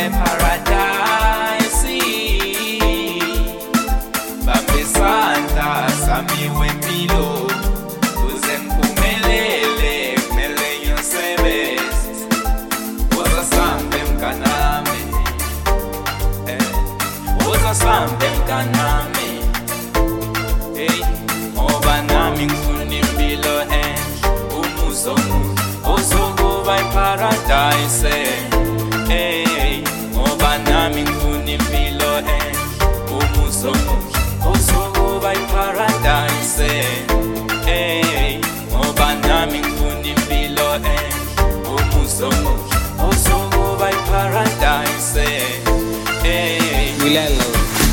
paradise. Bambisanda sami wempilo uze mphumelele kumele ngiyosebenza uzasambe mkanami uzasambe mkanami ngoba nami ngifuna impilo enhle umuso omuhle ozokuba iparadise ngoba nami ngifuna impilo enhle umuso omuhle ozokuba iparadise ngoba nami ngifuna impilo enhle umuso omuhle ozokuba iparadise Wilalo.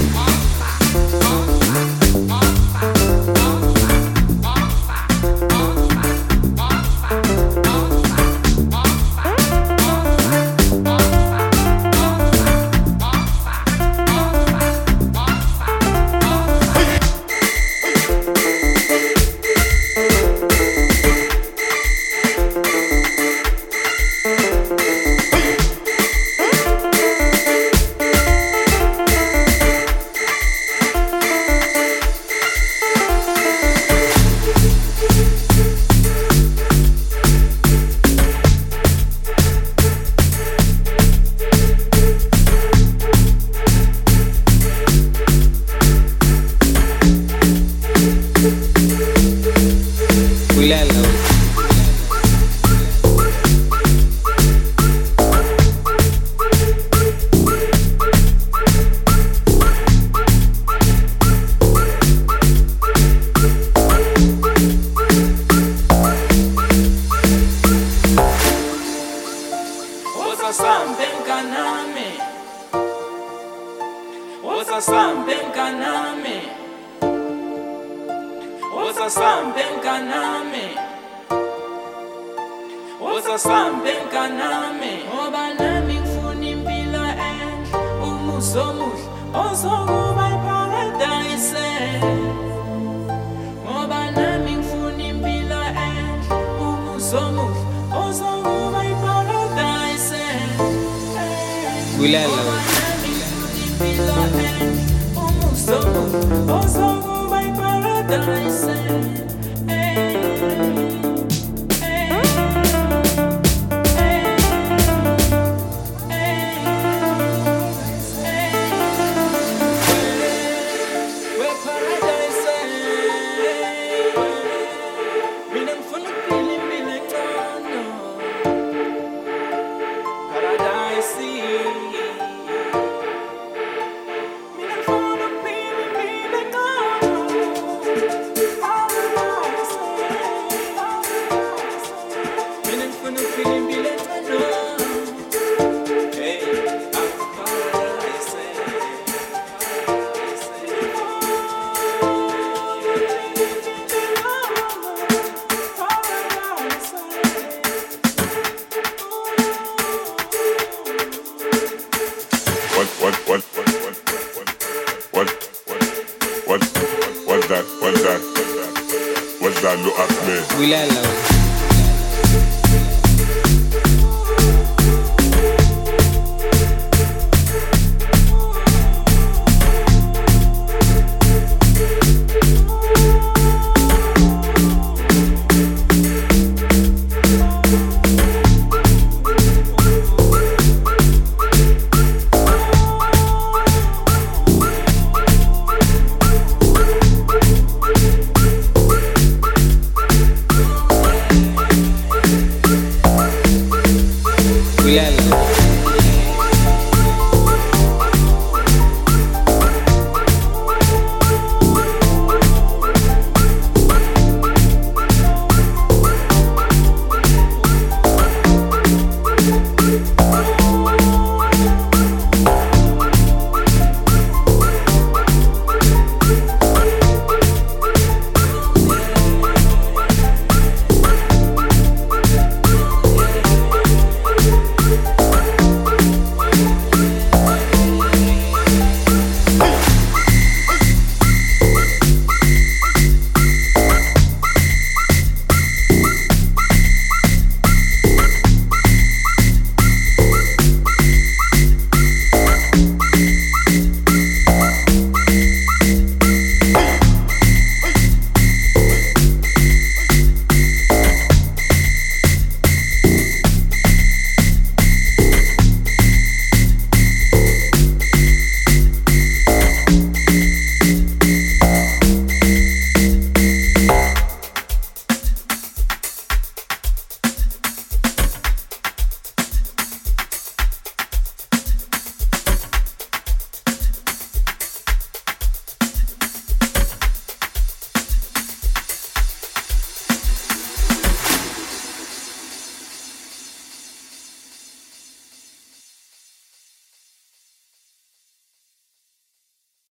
Uzasambe mkanami uzasambe mkanami uzasambe mkanami uzasambe mkanami ngoba nami ngifuna impilo enhle umuso omuhle ozokuba iparadise ngoba nami ngifuna impilo enhle umuso omuhle ozokuba iparadise Wilalo. ozokuba iparadise What's that? Look at me. Wilalo.